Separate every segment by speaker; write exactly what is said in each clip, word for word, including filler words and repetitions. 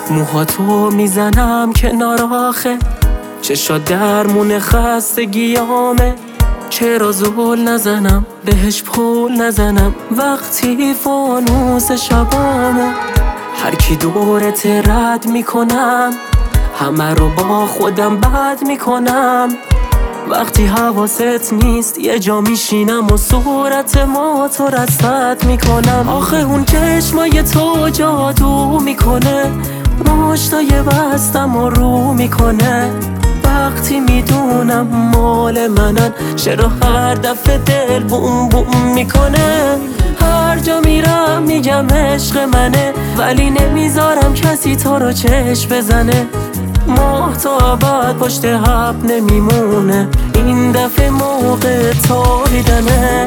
Speaker 1: موهاتو میزنم کنار آخه، چشات درمون خستگیامه. چرا زول نزنم بهش پول نزنم وقتی فانوس شبامه. هر کی دورت رد میکنم، همه رو با خودم بد میکنم. وقتی حواست نیست یه جا میشینم و صورت ما تو رصد میکنم. آخه اون چشمای تو جادو میکنه، مشتای بستم و رو میکنه. وقتی میدونم مال منن، چرا هر دفعه دل بوم بوم میکنه. هر جا میرم میگم عشق منه، ولی نمیذارم کسی تو رو چشم بزنه. ماه تا ابد پشت حب نمیمونه، این دفعه موقع تابیدنه.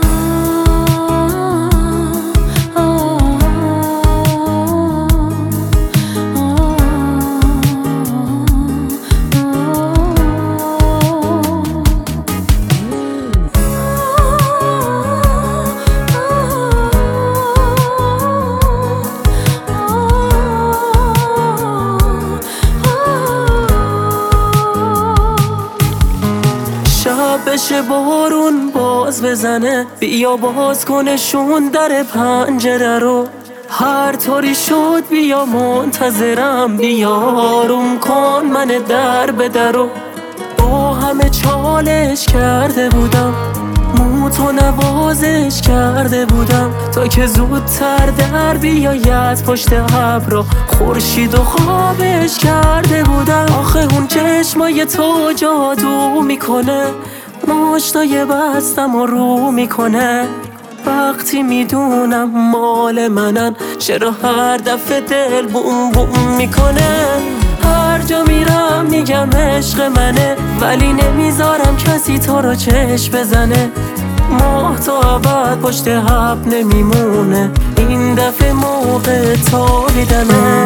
Speaker 1: بشه بارون باز بزنه، بیا باز کنشون در پنجره رو. هر طوری شد بیا منتظرم، بیا آروم کن من در به درو. با همه چالش کرده بودم، موتو نوازش کرده بودم، تا که زودتر در بیاید پشت ابرا. خورشید و خوابش کرده بودم. آخه اون چشمای تو جادو میکنه، مشتای بستم و رو میکنه. وقتی میدونم مال منن، چرا هر دفعه دل بوم بوم میکنه. هر جا میرم میگم عشق منه، ولی نمیذارم کسی تو رو چشم بزنه. ماه تا ابد پشت حب نمیمونه، این دفعه موقع تابیدنه.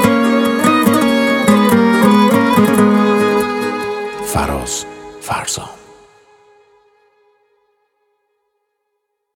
Speaker 2: فراز فرزان.